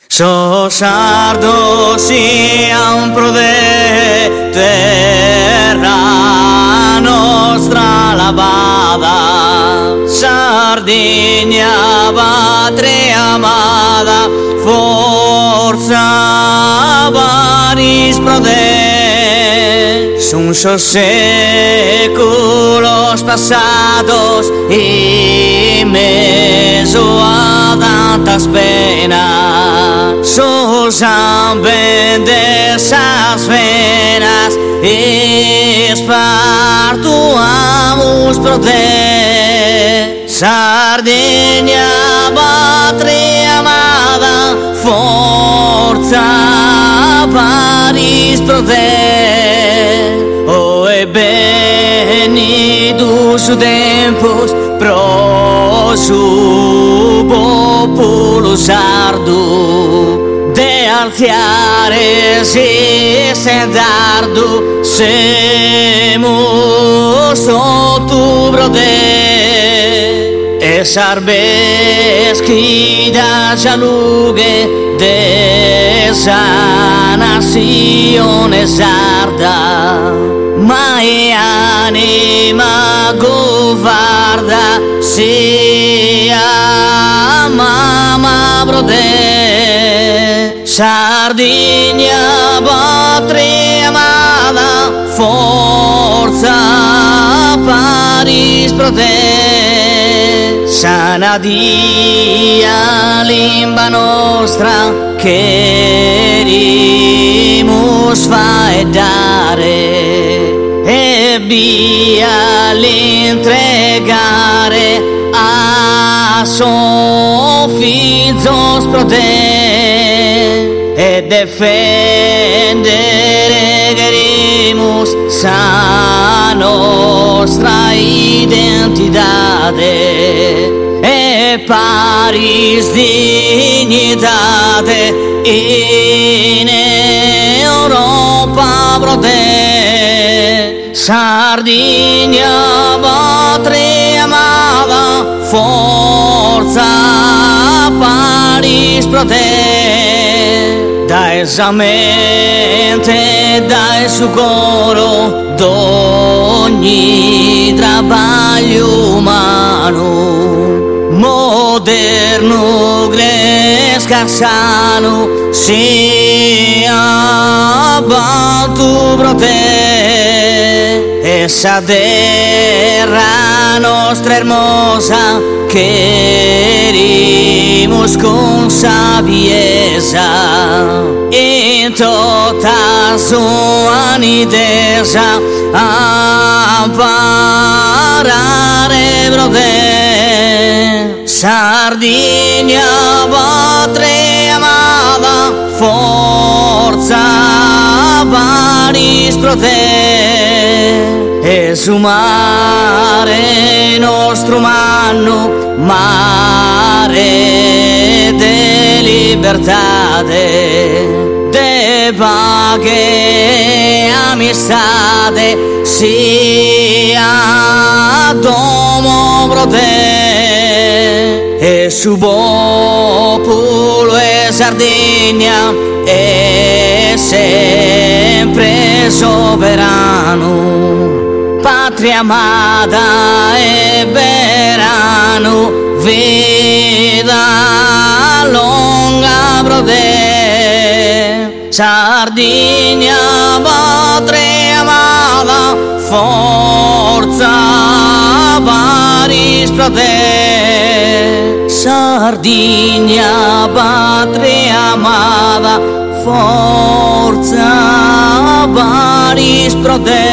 So sardo siam pro de terra nostra lavada, Sardegna patria amada, forza varis pro de. Son sos séculos pasados y meso a tantas penas, sos amben de esas venas y espartuamos pro te. Sardegna patria amada, forza varis pro te. O venidos tempos pro su popolo sardo, de alciare si sentardo, semos sotto pro te. E sarbes chi da gialughe de esa nazione sarda, ma è anima govarda, sia mamma pro te. Sardegna patria amada, forza varis pro te. Sana dia limba nostra, queremos faedare e via l'entregare a sofizos pro te, e defendere queremos sa nostra identidade e paris dignitate in Europa pro te. Sardegna patria amada, forza varis pro te. Da esa mente, da su coro d'ogni trabalho umano, moderno, gresca sano, sia battu pro te. Esa terra nostra hermosa, queremos con sabieza in tota sua nitesa amparare pro te. Sardegna patria amada, forza varis pro te. E su mare nostro manno, mare de libertate, de pace amistade, sia domo pro te. E su popolo e Sardegna è sempre sovrano, patria amata e verano, vita lunga pro te. Sardegna patria amata, forza varis pro te. Sardegna patria amata, forza varis pro te.